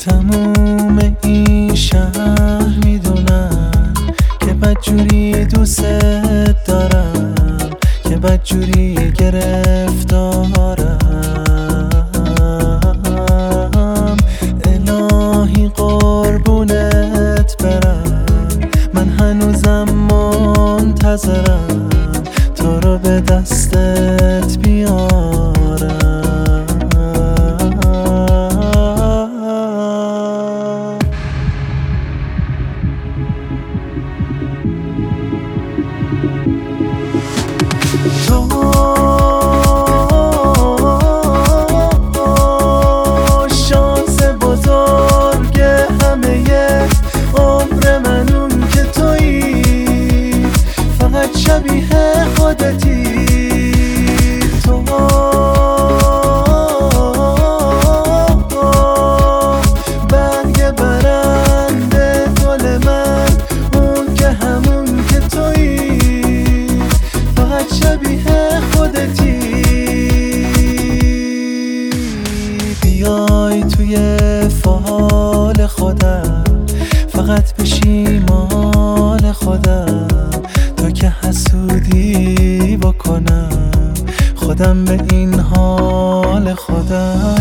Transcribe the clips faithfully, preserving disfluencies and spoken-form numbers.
تموم این شهر میدونن که بدجوری دوست دارم، که بدجوری گرفتارم. الهی قربونت برم، من هنوزم منتظرم تو رو به دستت بیارم. تو شانس بزرگ همه عمر من اون که تویی، فقط شبیه خودتی. تو برگ برنده گل من اون که همون که تویی، فقط شبیه خودتی. بیای توی فال خودم، فقط بشی مال خودم، تا که حسودی بکنم خودم به این حال خودم.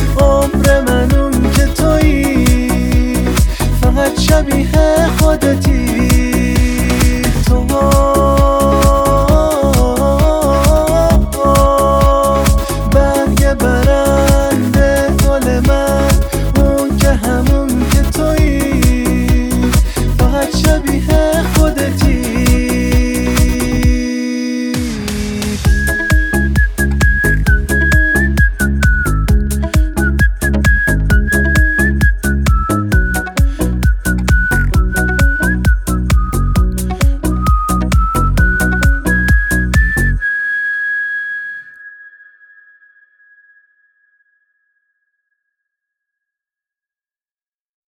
شبیه خودتی.